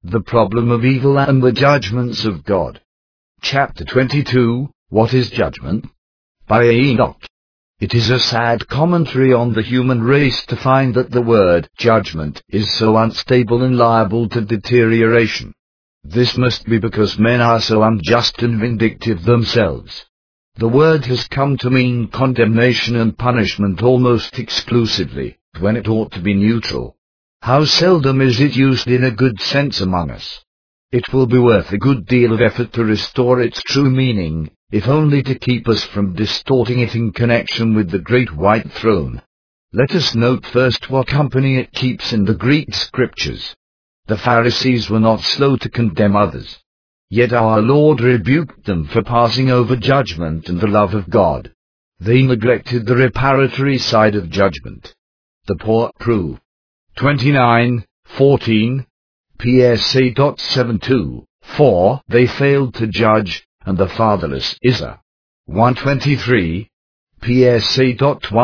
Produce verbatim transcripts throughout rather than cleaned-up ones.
The Problem of Evil and the Judgments of God. Chapter twenty-two, What is Judgment? By Enoch. It is a sad commentary on the human race to find that the word judgment is so unstable and liable to deterioration. This must be because men are so unjust and vindictive themselves. The word has come to mean condemnation and punishment almost exclusively, when it ought to be neutral. How seldom is it used in a good sense among us. It will be worth a good deal of effort to restore its true meaning, if only to keep us from distorting it in connection with the great white throne. Let us note first what company it keeps in the Greek scriptures. The Pharisees were not slow to condemn others. Yet our Lord rebuked them for passing over judgment and the love of God. They neglected the reparatory side of judgment. The poor prove. twenty-nine, fourteen, P S A seventy-two, four, they failed to judge, and the fatherless Isaiah. one twenty-three, P S A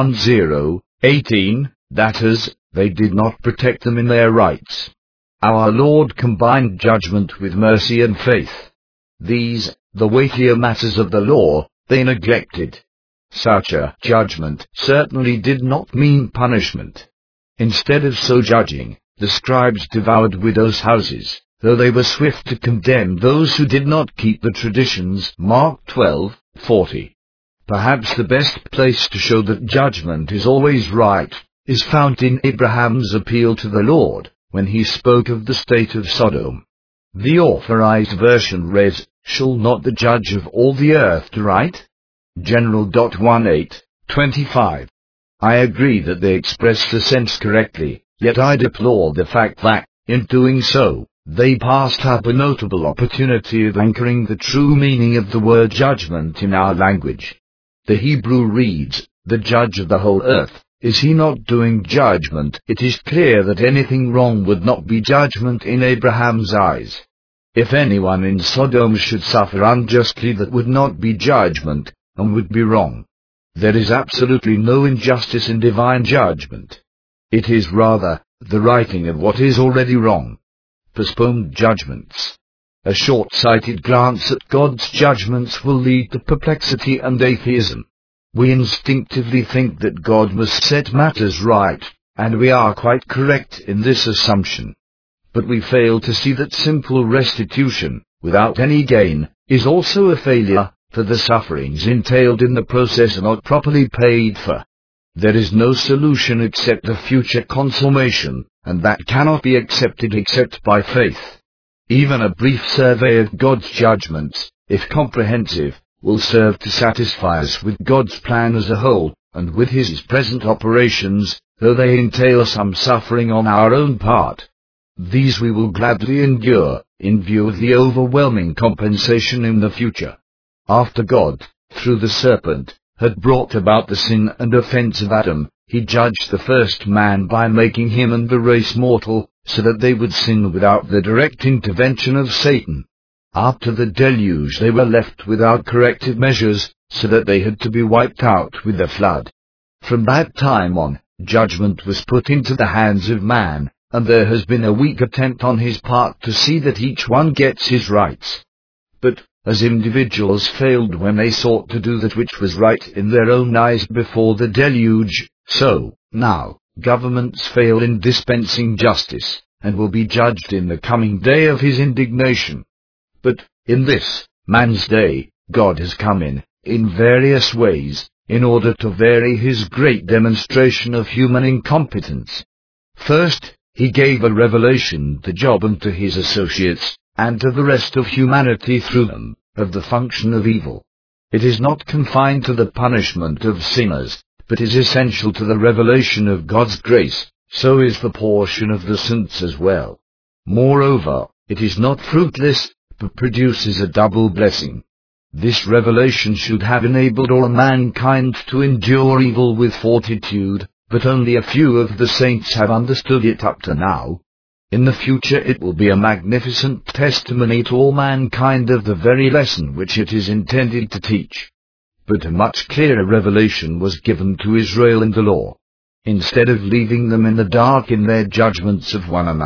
ten, eighteen, that is, they did not protect them in their rights. Our Lord combined judgment with mercy and faith. These, the weightier matters of the law, they neglected. Such a judgment certainly did not mean punishment. Instead of so judging, the scribes devoured widows' houses, though they were swift to condemn those who did not keep the traditions. Mark twelve, forty. Perhaps the best place to show that judgment is always right is found in Abraham's appeal to the Lord, when he spoke of the state of Sodom. The Authorized Version reads, "Shall not the judge of all the earth do right?" General eighteen, twenty-five. I agree that they express the sense correctly, yet I deplore the fact that, in doing so, they passed up a notable opportunity of anchoring the true meaning of the word judgment in our language. The Hebrew reads, "the judge of the whole earth." Is he not doing judgment? It is clear that anything wrong would not be judgment in Abraham's eyes. If anyone in Sodom should suffer unjustly, that would not be judgment, and would be wrong. There is absolutely no injustice in divine judgment. It is rather the righting of what is already wrong. Postponed judgments. A short-sighted glance at God's judgments will lead to perplexity and atheism. We instinctively think that God must set matters right, and we are quite correct in this assumption. But we fail to see that simple restitution, without any gain, is also a failure, for the sufferings entailed in the process are not properly paid for. There is no solution except the future consummation, and that cannot be accepted except by faith. Even a brief survey of God's judgments, if comprehensive, will serve to satisfy us with God's plan as a whole, and with His present operations, though they entail some suffering on our own part. These we will gladly endure, in view of the overwhelming compensation in the future. After God, through the serpent, had brought about the sin and offense of Adam, He judged the first man by making him and the race mortal, so that they would sin without the direct intervention of Satan. After the deluge they were left without corrective measures, so that they had to be wiped out with the flood. From that time on, judgment was put into the hands of man, and there has been a weak attempt on his part to see that each one gets his rights. But, as individuals failed when they sought to do that which was right in their own eyes before the deluge, so, now, governments fail in dispensing justice, and will be judged in the coming day of His indignation. But, in this, man's day, God has come in, in various ways, in order to vary His great demonstration of human incompetence. First, He gave a revelation to Job and to his associates, and to the rest of humanity through them, of the function of evil. It is not confined to the punishment of sinners, but is essential to the revelation of God's grace. So is the portion of the saints as well. Moreover, it is not fruitless, but produces a double blessing. This revelation should have enabled all mankind to endure evil with fortitude, but only a few of the saints have understood it up to now. In the future it will be a magnificent testimony to all mankind of the very lesson which it is intended to teach. But a much clearer revelation was given to Israel in the law. Instead of leaving them in the dark in their judgments of one another,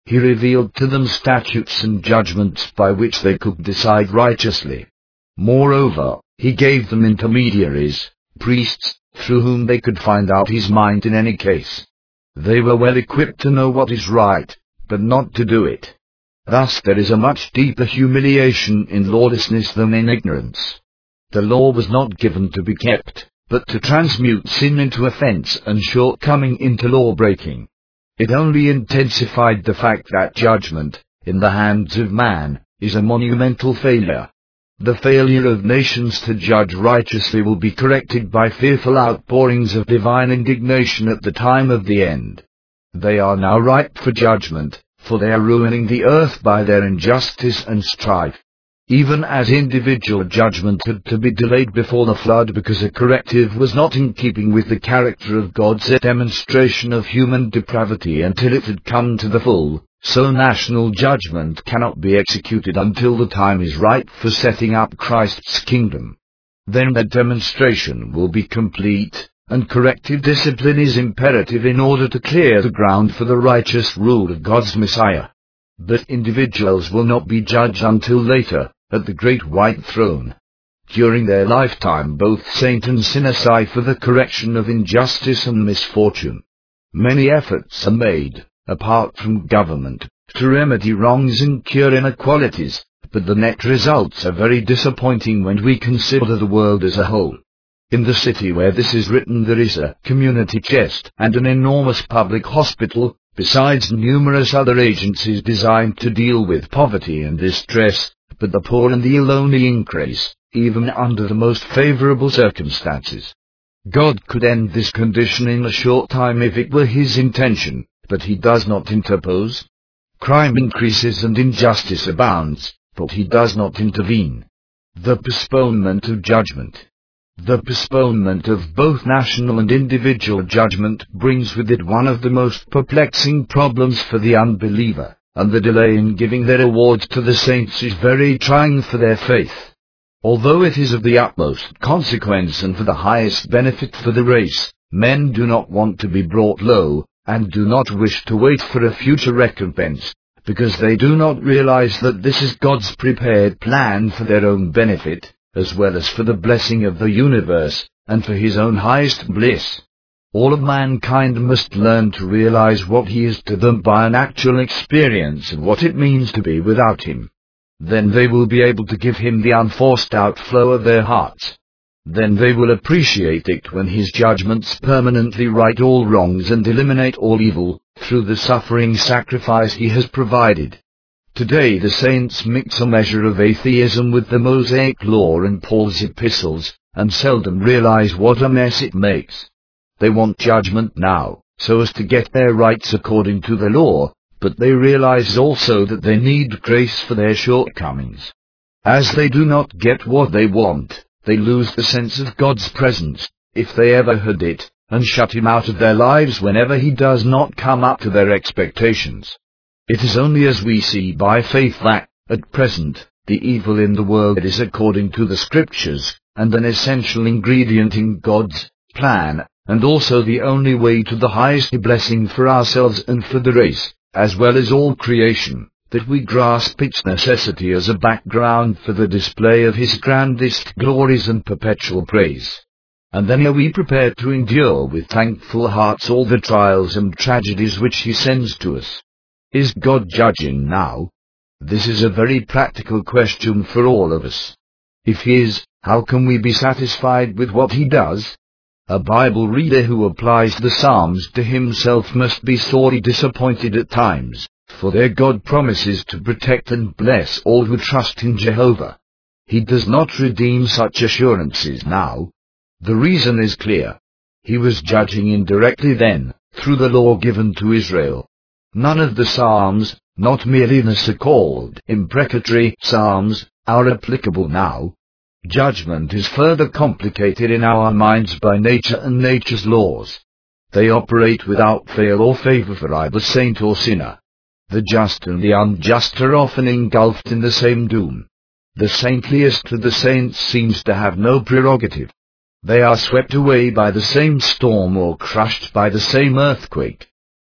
He revealed to them statutes and judgments by which they could decide righteously. Moreover, he gave them intermediaries, priests, through whom they could find out his mind in any case. They were well equipped to know what is right, but not to do it. Thus there is a much deeper humiliation in lawlessness than in ignorance. The law was not given to be kept, but to transmute sin into offense and shortcoming into law-breaking. It only intensified the fact that judgment, in the hands of man, is a monumental failure. The failure of nations to judge righteously will be corrected by fearful outpourings of divine indignation at the time of the end. They are now ripe for judgment, for they are ruining the earth by their injustice and strife. Even as individual judgment had to be delayed before the flood because a corrective was not in keeping with the character of God's demonstration of human depravity until it had come to the full, so national judgment cannot be executed until the time is ripe for setting up Christ's kingdom. Then the demonstration will be complete, and corrective discipline is imperative in order to clear the ground for the righteous rule of God's Messiah. But individuals will not be judged until later, at the great white throne. During their lifetime both saint and sinner sigh for the correction of injustice and misfortune. Many efforts are made, apart from government, to remedy wrongs and cure inequalities, but the net results are very disappointing when we consider the world as a whole. In the city where this is written there is a community chest and an enormous public hospital, besides numerous other agencies designed to deal with poverty and distress, but the poor and the ill only increase, even under the most favorable circumstances. God could end this condition in a short time if it were his intention, but he does not interpose. Crime increases and injustice abounds, but he does not intervene. The postponement of judgment. The postponement of both national and individual judgment brings with it one of the most perplexing problems for the unbeliever, and the delay in giving their rewards to the saints is very trying for their faith. Although it is of the utmost consequence and for the highest benefit for the race, men do not want to be brought low, and do not wish to wait for a future recompense, because they do not realize that this is God's prepared plan for their own benefit, as well as for the blessing of the universe, and for his own highest bliss. All of mankind must learn to realize what he is to them by an actual experience of what it means to be without him. Then they will be able to give him the unforced outflow of their hearts. Then they will appreciate it when his judgments permanently right all wrongs and eliminate all evil, through the suffering sacrifice he has provided. Today the saints mix a measure of atheism with the Mosaic law and Paul's epistles, and seldom realize what a mess it makes. They want judgment now, so as to get their rights according to the law, but they realize also that they need grace for their shortcomings. As they do not get what they want, they lose the sense of God's presence, if they ever had it, and shut him out of their lives whenever he does not come up to their expectations. It is only as we see by faith that, at present, the evil in the world is according to the Scriptures, and an essential ingredient in God's plan, and also the only way to the highest blessing for ourselves and for the race, as well as all creation, that we grasp its necessity as a background for the display of his grandest glories and perpetual praise. And then are we prepared to endure with thankful hearts all the trials and tragedies which he sends to us. Is God judging now? This is a very practical question for all of us. If he is, how can we be satisfied with what he does? A Bible reader who applies the Psalms to himself must be sorely disappointed at times, for their God promises to protect and bless all who trust in Jehovah. He does not redeem such assurances now. The reason is clear. He was judging indirectly then, through the law given to Israel. None of the Psalms, not merely the so-called imprecatory Psalms, are applicable now. Judgment is further complicated in our minds by nature and nature's laws. They operate without fail or favor for either saint or sinner. The just and the unjust are often engulfed in the same doom. The saintliest of the saints seems to have no prerogative. They are swept away by the same storm or crushed by the same earthquake.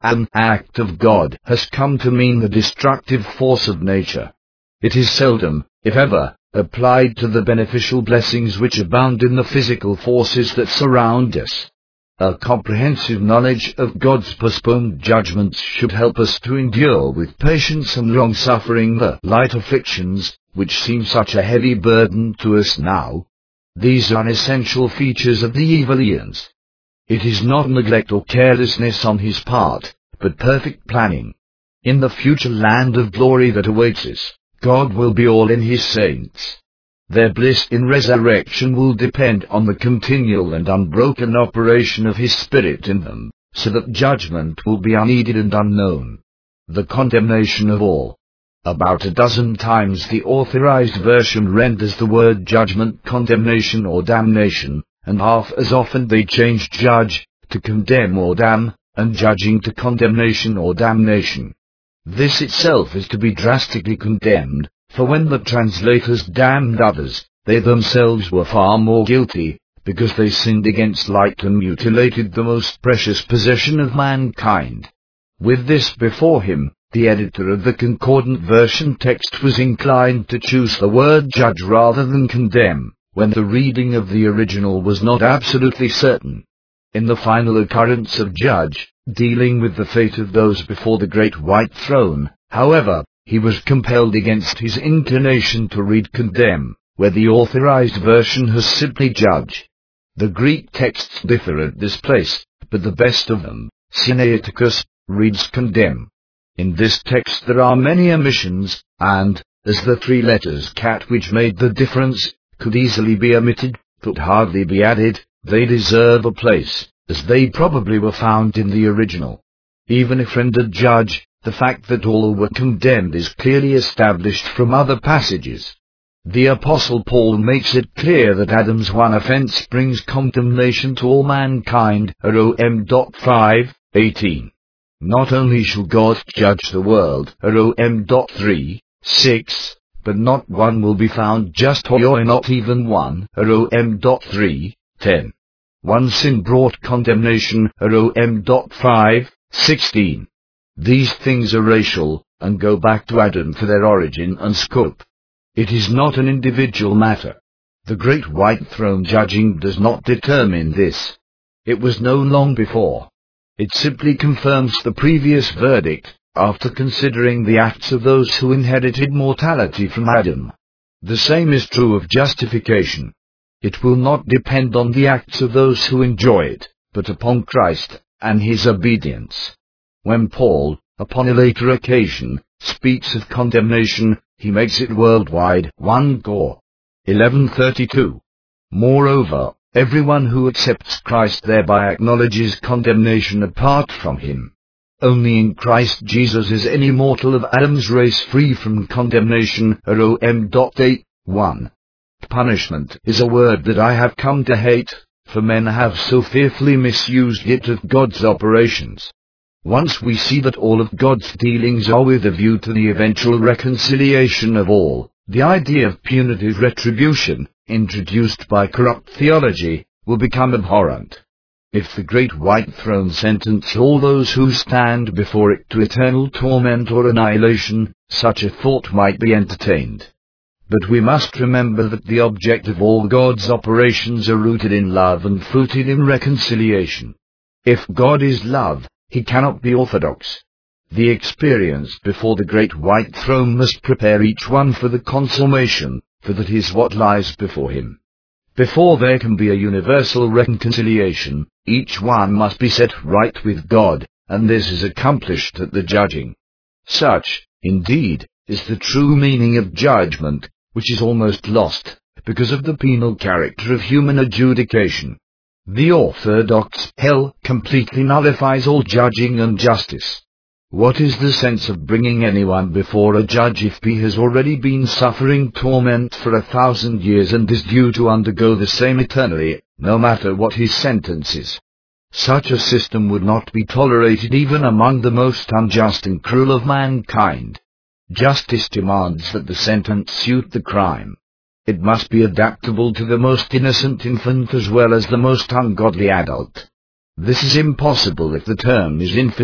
An act of God has come to mean the destructive force of nature. It is seldom, if ever, applied to the beneficial blessings which abound in the physical forces that surround us. A comprehensive knowledge of God's postponed judgments should help us to endure with patience and long-suffering the light afflictions, which seem such a heavy burden to us now. These are essential features of the evil eons. It is not neglect or carelessness on his part, but perfect planning. In the future land of glory that awaits us, God will be all in his saints. Their bliss in resurrection will depend on the continual and unbroken operation of his Spirit in them, so that judgment will be unneeded and unknown. The condemnation of all. About a dozen times the Authorized Version renders the word judgment condemnation or damnation, and half as often they change judge to condemn or damn, and judging to condemnation or damnation. This itself is to be drastically condemned, for when the translators damned others, they themselves were far more guilty, because they sinned against light and mutilated the most precious possession of mankind. With this before him, the editor of the Concordant Version text was inclined to choose the word judge rather than condemn, when the reading of the original was not absolutely certain. In the final occurrence of judge, dealing with the fate of those before the great white throne, however, he was compelled against his inclination to read condemn, where the Authorized Version has simply judge. The Greek texts differ at this place, but the best of them, Sinaiticus, reads condemn. In this text there are many omissions, and, as the three letters cat which made the difference could easily be omitted, could hardly be added, they deserve a place, as they probably were found in the original. Even if rendered judge, the fact that all were condemned is clearly established from other passages. The Apostle Paul makes it clear that Adam's one offense brings condemnation to all mankind, Rom five eighteen. Not only shall God judge the world, Rom three six, but not one will be found just, or not even one, Rom three ten. One sin brought condemnation, Rom five sixteen. These things are racial, and go back to Adam for their origin and scope. It is not an individual matter. The great white throne judging does not determine this. It was known long before. It simply confirms the previous verdict, after considering the acts of those who inherited mortality from Adam. The same is true of justification. It will not depend on the acts of those who enjoy it, but upon Christ and his obedience. When Paul, upon a later occasion, speaks of condemnation, he makes it worldwide, First Cor. eleven thirty-two. Moreover, everyone who accepts Christ thereby acknowledges condemnation apart from him. Only in Christ Jesus is any mortal of Adam's race free from condemnation, Rom eight one. Punishment is a word that I have come to hate, for men have so fearfully misused it of God's operations. Once we see that all of God's dealings are with a view to the eventual reconciliation of all, the idea of punitive retribution, introduced by corrupt theology, will become abhorrent. If the great white throne sentence all those who stand before it to eternal torment or annihilation, such a thought might be entertained. But we must remember that the object of all God's operations are rooted in love and fruited in reconciliation. If God is love, he cannot be orthodox. The experience before the great white throne must prepare each one for the consummation, for that is what lies before him. Before there can be a universal reconciliation, each one must be set right with God, and this is accomplished at the judging. Such, indeed, is the true meaning of judgment, which is almost lost, because of the penal character of human adjudication. The orthodox hell completely nullifies all judging and justice. What is the sense of bringing anyone before a judge if he has already been suffering torment for a thousand years and is due to undergo the same eternally, no matter what his sentence is? Such a system would not be tolerated even among the most unjust and cruel of mankind. Justice demands that the sentence suit the crime. It must be adaptable to the most innocent infant as well as the most ungodly adult. This is impossible if the term is infinite,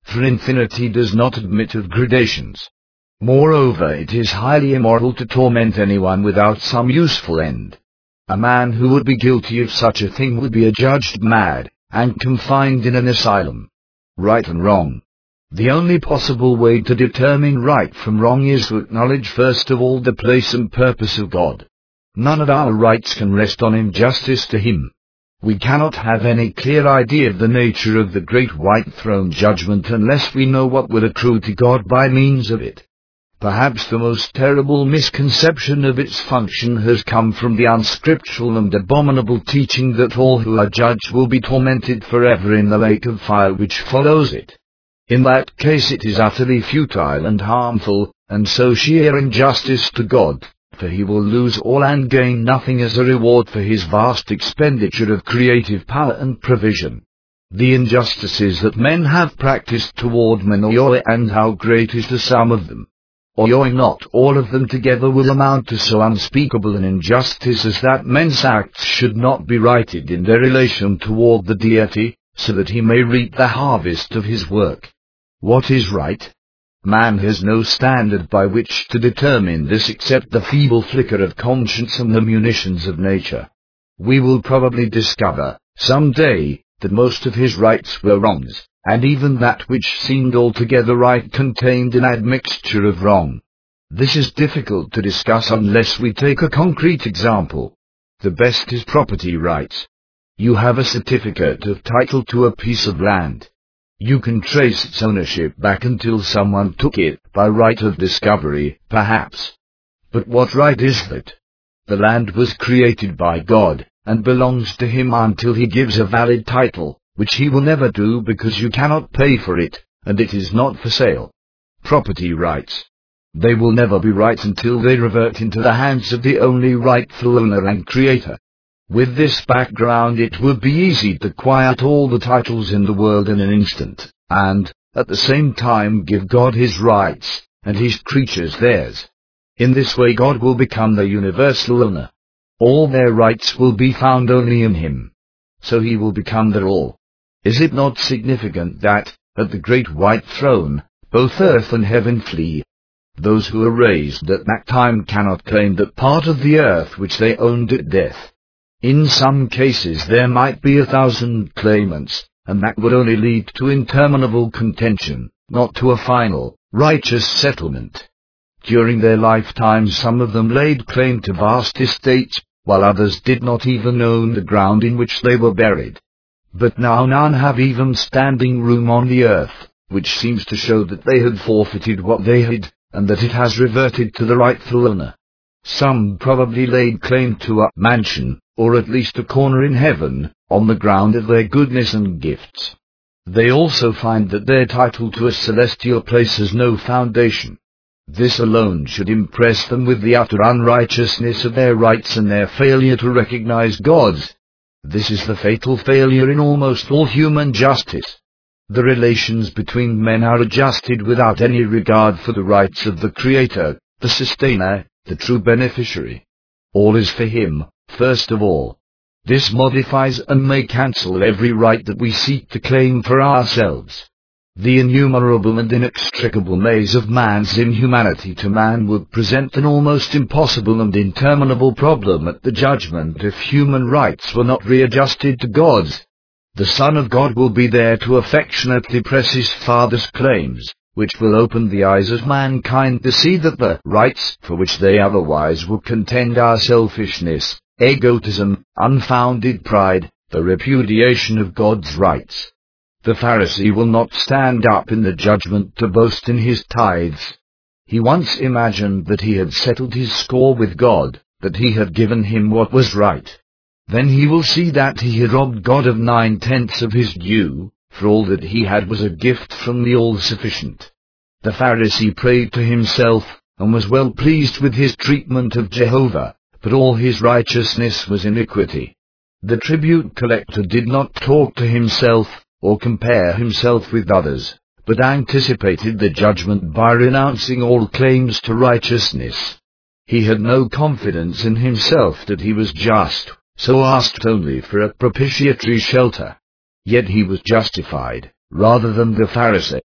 for infinity does not admit of gradations. Moreover, it is highly immoral to torment anyone without some useful end. A man who would be guilty of such a thing would be adjudged mad, and confined in an asylum. Right and wrong. The only possible way to determine right from wrong is to acknowledge first of all the place and purpose of God. None of our rights can rest on injustice to Him. We cannot have any clear idea of the nature of the great white throne judgment unless we know what will accrue to God by means of it. Perhaps the most terrible misconception of its function has come from the unscriptural and abominable teaching that all who are judged will be tormented forever in the lake of fire which follows it. In that case it is utterly futile and harmful, and so sheer injustice to God, for He will lose all and gain nothing as a reward for His vast expenditure of creative power and provision. The injustices that men have practiced toward men, and how great is the sum of them. Or not all of them together will amount to so unspeakable an injustice as that men's acts should not be righted in their relation toward the Deity, so that He may reap the harvest of His work. What is right? Man has no standard by which to determine this except the feeble flicker of conscience and the munitions of nature. We will probably discover, some day, that most of his rights were wrongs, and even that which seemed altogether right contained an admixture of wrong. This is difficult to discuss unless we take a concrete example. The best is property rights. You have a certificate of title to a piece of land. You can trace its ownership back until someone took it by right of discovery, perhaps. But what right is that? The land was created by God, and belongs to Him until He gives a valid title, which He will never do because you cannot pay for it, and it is not for sale. Property rights. They will never be right until they revert into the hands of the only rightful owner and creator. With this background, it would be easy to quiet all the titles in the world in an instant, and, at the same time, give God His rights, and His creatures theirs. In this way God will become the universal owner. All their rights will be found only in Him. So He will become their all. Is it not significant that, at the great white throne, both earth and heaven flee? Those who are raised at that time cannot claim that part of the earth which they owned at death. In some cases there might be a thousand claimants, and that would only lead to interminable contention, not to a final, righteous settlement. During their lifetimes some of them laid claim to vast estates, while others did not even own the ground in which they were buried. But now none have even standing room on the earth, which seems to show that they had forfeited what they had, and that it has reverted to the rightful owner. Some probably laid claim to a mansion, or at least a corner in heaven, on the ground of their goodness and gifts. They also find that their title to a celestial place has no foundation. This alone should impress them with the utter unrighteousness of their rights and their failure to recognize God's. This is the fatal failure in almost all human justice. The relations between men are adjusted without any regard for the rights of the Creator, the Sustainer, the true beneficiary. All is for Him, first of all. This modifies and may cancel every right that we seek to claim for ourselves. The innumerable and inextricable maze of man's inhumanity to man would present an almost impossible and interminable problem at the judgment if human rights were not readjusted to God's. The Son of God will be there to affectionately press His Father's claims, which will open the eyes of mankind to see that the rights for which they otherwise would contend are selfishness, egotism, unfounded pride, the repudiation of God's rights. The Pharisee will not stand up in the judgment to boast in his tithes. He once imagined that he had settled his score with God, that He had given him what was right. Then he will see that he had robbed God of nine-tenths of His due, for all that he had was a gift from the All-Sufficient. The Pharisee prayed to himself, and was well pleased with his treatment of Jehovah, but all his righteousness was iniquity. The tribute collector did not talk to himself, or compare himself with others, but anticipated the judgment by renouncing all claims to righteousness. He had no confidence in himself that he was just, so asked only for a propitiatory shelter. Yet he was justified, rather than the Pharisee.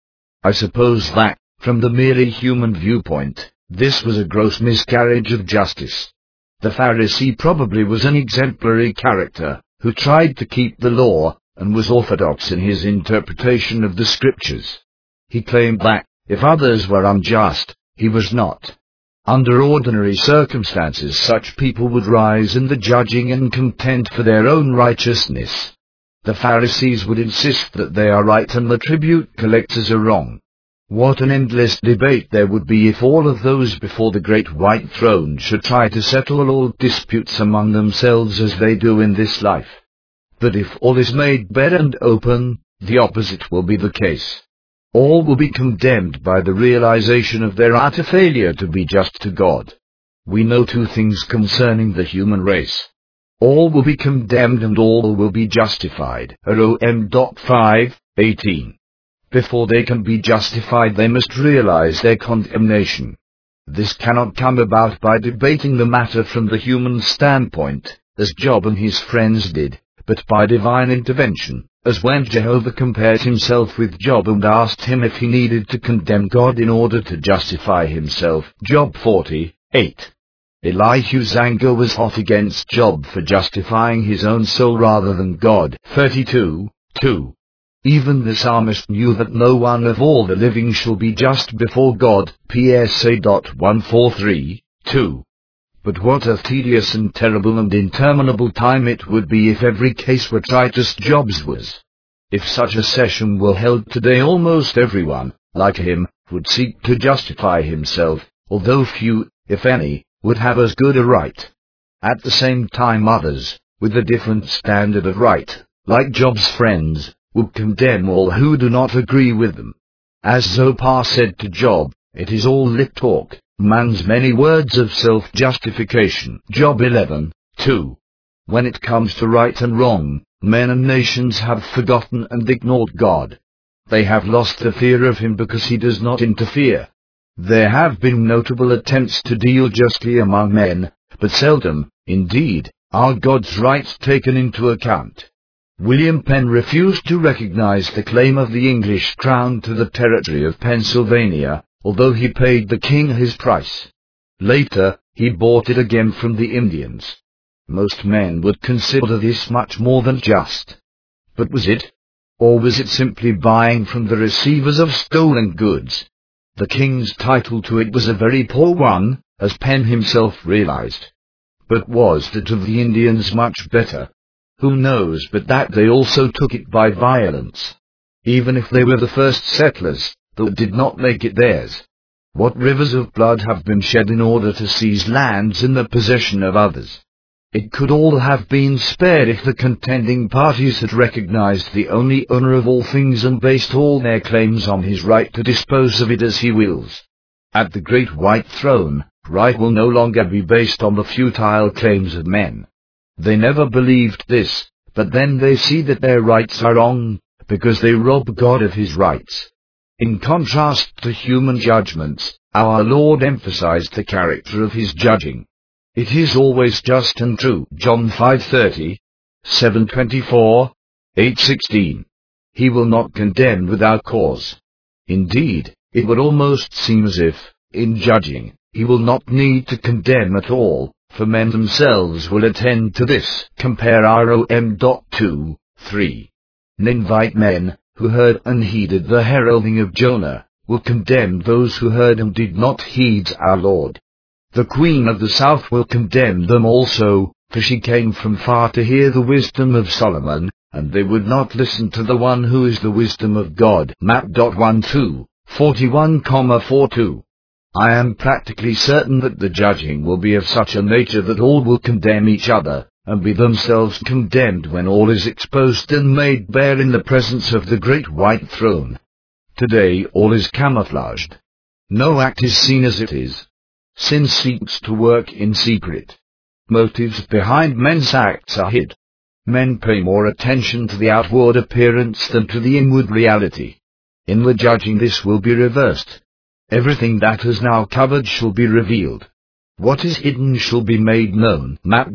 I suppose that, from the merely human viewpoint, this was a gross miscarriage of justice. The Pharisee probably was an exemplary character, who tried to keep the law, and was orthodox in his interpretation of the Scriptures. He claimed that, if others were unjust, he was not. Under ordinary circumstances such people would rise in the judging and contend for their own righteousness. The Pharisees would insist that they are right and the tribute collectors are wrong. What an endless debate there would be if all of those before the great white throne should try to settle all disputes among themselves as they do in this life. But if all is made bare and open, the opposite will be the case. All will be condemned by the realization of their utter failure to be just to God. We know two things concerning the human race. All will be condemned and all will be justified. Rom five eighteen. Before they can be justified they must realize their condemnation. This cannot come about by debating the matter from the human standpoint, as Job and his friends did, but by divine intervention, as when Jehovah compared himself with Job and asked him if he needed to condemn God in order to justify himself. Job forty eight. Elihu's anger was hot against Job for justifying his own soul rather than God. thirty-two two. Even the psalmist knew that no one of all the living shall be just before God. P S A one forty-three two. But what a tedious and terrible and interminable time it would be if every case were tried as Job's was. If such a session were held today, almost everyone, like him, would seek to justify himself, although few, if any, would have as good a right. At the same time others, with a different standard of right, like Job's friends, would condemn all who do not agree with them. As Zophar said to Job, it is all lip talk, man's many words of self-justification. Job eleven two. When it comes to right and wrong, men and nations have forgotten and ignored God. They have lost the fear of him because he does not interfere. There have been notable attempts to deal justly among men, but seldom, indeed, are God's rights taken into account. William Penn refused to recognize the claim of the English crown to the territory of Pennsylvania, although he paid the king his price. Later, he bought it again from the Indians. Most men would consider this much more than just. But was it? Or was it simply buying from the receivers of stolen goods? The king's title to it was a very poor one, as Penn himself realized. But was that of the Indians much better? Who knows but that they also took it by violence? Even if they were the first settlers, that did not make it theirs. What rivers of blood have been shed in order to seize lands in the possession of others? It could all have been spared if the contending parties had recognized the only owner of all things and based all their claims on his right to dispose of it as he wills. At the great white throne, right will no longer be based on the futile claims of men. They never believed this, but then they see that their rights are wrong, because they rob God of his rights. In contrast to human judgments, our Lord emphasized the character of his judging. It is always just and true. John five thirty, seven twenty-four, eight sixteen. He will not condemn without cause. Indeed, it would almost seem as if, in judging, he will not need to condemn at all, for men themselves will attend to this. Compare Rom two three. Ninevite men, who heard and heeded the heralding of Jonah, will condemn those who heard and did not heed our Lord. The Queen of the South will condemn them also, for she came from far to hear the wisdom of Solomon, and they would not listen to the one who is the wisdom of God. Map one two, forty-one, forty-two. I am practically certain that the judging will be of such a nature that all will condemn each other, and be themselves condemned when all is exposed and made bare in the presence of the great white throne. Today all is camouflaged. No act is seen as it is. Sin seeks to work in secret. Motives behind men's acts are hid. Men pay more attention to the outward appearance than to the inward reality. In the judging this will be reversed. Everything that is now covered shall be revealed. What is hidden shall be made known. Map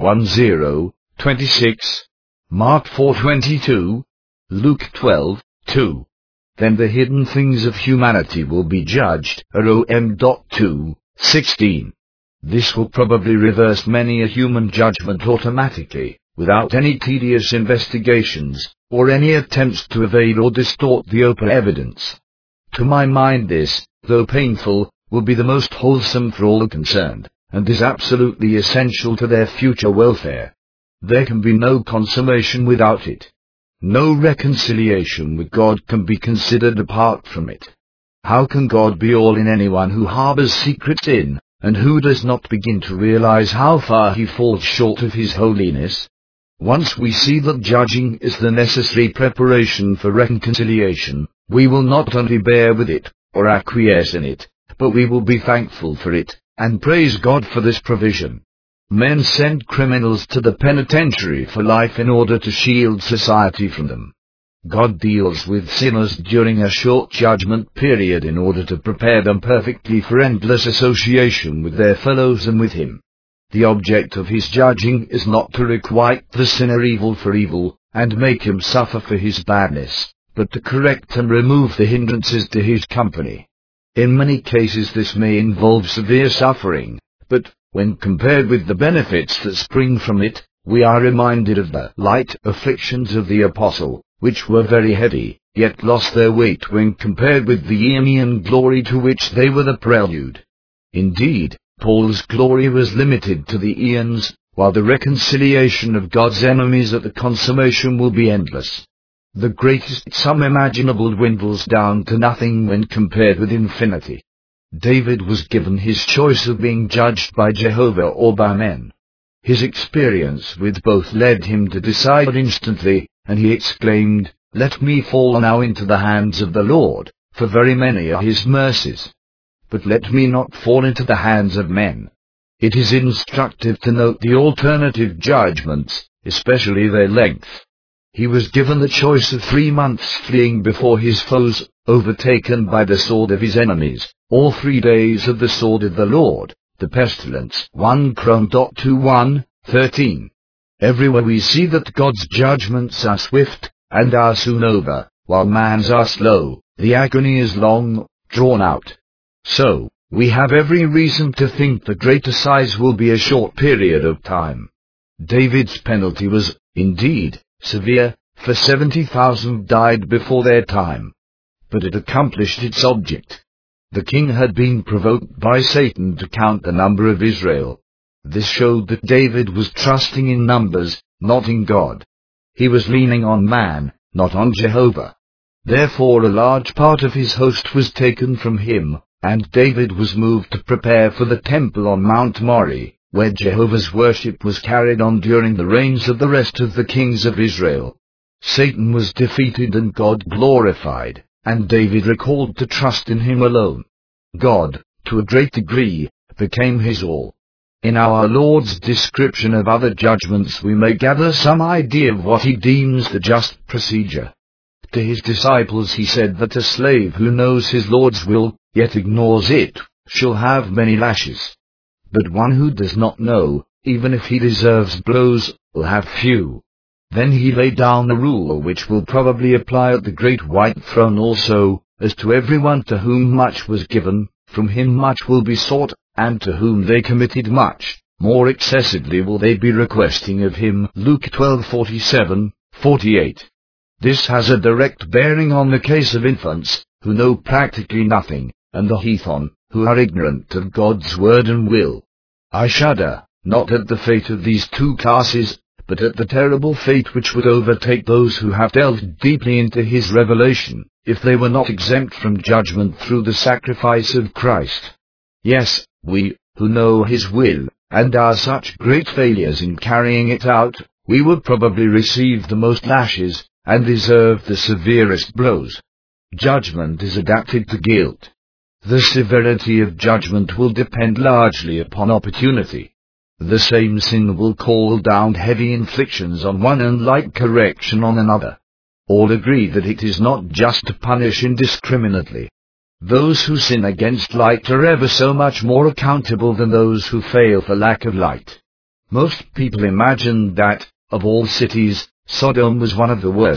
ten, twenty-six, Mark four twenty-two, Luke twelve two. then the hidden things of humanity will be judged. Rom two sixteen. This will probably reverse many a human judgment automatically, without any tedious investigations, or any attempts to evade or distort the open evidence. To my mind this, though painful, will be the most wholesome for all concerned, and is absolutely essential to their future welfare. There can be no consummation without it. No reconciliation with God can be considered apart from it. How can God be all in anyone who harbors secret sin, and who does not begin to realize how far he falls short of his holiness? Once we see that judging is the necessary preparation for reconciliation, we will not only bear with it, or acquiesce in it, but we will be thankful for it, and praise God for this provision. Men send criminals to the penitentiary for life in order to shield society from them. God deals with sinners during a short judgment period in order to prepare them perfectly for endless association with their fellows and with Him. The object of His judging is not to requite the sinner evil for evil, and make him suffer for his badness, but to correct and remove the hindrances to his company. In many cases this may involve severe suffering, but, when compared with the benefits that spring from it, we are reminded of the light afflictions of the apostle, which were very heavy, yet lost their weight when compared with the Aeonian glory to which they were the prelude. Indeed, Paul's glory was limited to the eons, while the reconciliation of God's enemies at the consummation will be endless. The greatest sum imaginable dwindles down to nothing when compared with infinity. David was given his choice of being judged by Jehovah or by men. His experience with both led him to decide instantly, and he exclaimed, "Let me fall now into the hands of the Lord, for very many are his mercies. But let me not fall into the hands of men." It is instructive to note the alternative judgments, especially their length. He was given the choice of three months fleeing before his foes, overtaken by the sword of his enemies, or three days of the sword of the Lord, the pestilence. First Chronicles two one thirteen. Everywhere we see that God's judgments are swift, and are soon over, while man's are slow, the agony is long, drawn out. So, we have every reason to think the great assize will be a short period of time. David's penalty was, indeed, severe, for seventy thousand died before their time. But it accomplished its object. The king had been provoked by Satan to count the number of Israel. This showed that David was trusting in numbers, not in God. He was leaning on man, not on Jehovah. Therefore a large part of his host was taken from him, and David was moved to prepare for the temple on Mount Moriah, where Jehovah's worship was carried on during the reigns of the rest of the kings of Israel. Satan was defeated and God glorified, and David recalled to trust in Him alone. God, to a great degree, became his all. In our Lord's description of other judgments we may gather some idea of what He deems the just procedure. To His disciples He said that a slave who knows his Lord's will, yet ignores it, shall have many lashes. But one who does not know, even if he deserves blows, will have few. Then He laid down a rule which will probably apply at the great white throne also, as to everyone to whom much was given, from him much will be sought, and to whom they committed much, more excessively will they be requesting of him. Luke twelve forty-seven forty-eight. This has a direct bearing on the case of infants, who know practically nothing, and the heathen, who are ignorant of God's word and will. I shudder, not at the fate of these two classes, but at the terrible fate which would overtake those who have delved deeply into His revelation, if they were not exempt from judgment through the sacrifice of Christ. Yes, we, who know His will, and are such great failures in carrying it out, we would probably receive the most lashes, and deserve the severest blows. Judgment is adapted to guilt. The severity of judgment will depend largely upon opportunity. The same sin will call down heavy inflictions on one and light correction on another. All agree that it is not just to punish indiscriminately. Those who sin against light are ever so much more accountable than those who fail for lack of light. Most people imagine that, of all cities, Sodom was one of the worst,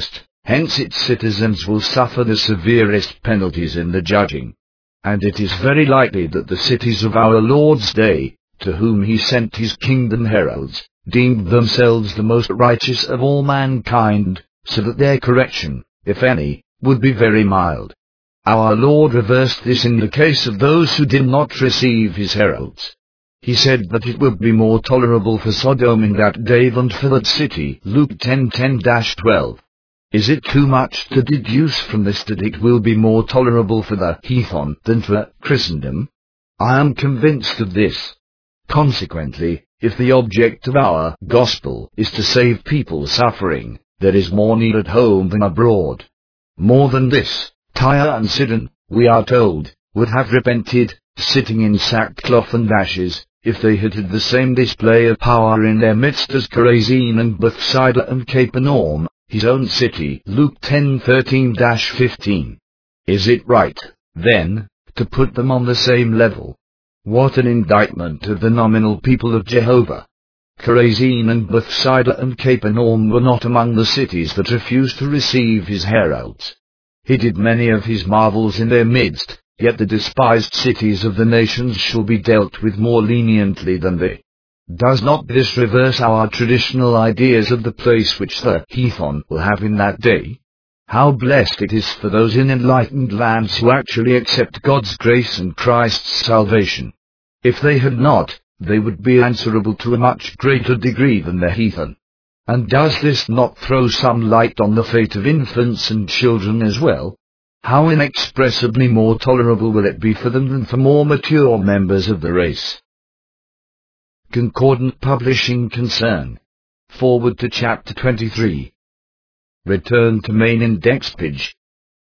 Hence its citizens will suffer the severest penalties in the judging. And it is very likely that the cities of our Lord's day, to whom he sent his kingdom heralds, deemed themselves the most righteous of all mankind, so that their correction, if any, would be very mild. Our Lord reversed this in the case of those who did not receive his heralds. He said that it would be more tolerable for Sodom in that day than for that city. Luke ten ten to twelve. Is it too much to deduce from this that it will be more tolerable for the heathen than for Christendom? I am convinced of this. Consequently, if the object of our gospel is to save people suffering, there is more need at home than abroad. More than this, Tyre and Sidon, we are told, would have repented, sitting in sackcloth and ashes, if they had had the same display of power in their midst as Chorazin and Bethsaida and Capernaum, his own city. Luke ten thirteen to fifteen. Is it right, then, to put them on the same level? What an indictment of the nominal people of Jehovah! Chorazin and Bethsaida and Capernaum were not among the cities that refused to receive his heralds. He did many of his marvels in their midst, yet the despised cities of the nations shall be dealt with more leniently than they. Does not this reverse our traditional ideas of the place which the heathen will have in that day? How blessed it is for those in enlightened lands who actually accept God's grace and Christ's salvation. If they had not, they would be answerable to a much greater degree than the heathen. And does this not throw some light on the fate of infants and children as well? How inexpressibly more tolerable will it be for them than for more mature members of the race? Concordant Publishing Concern. Forward to Chapter twenty-three. Return to main index page.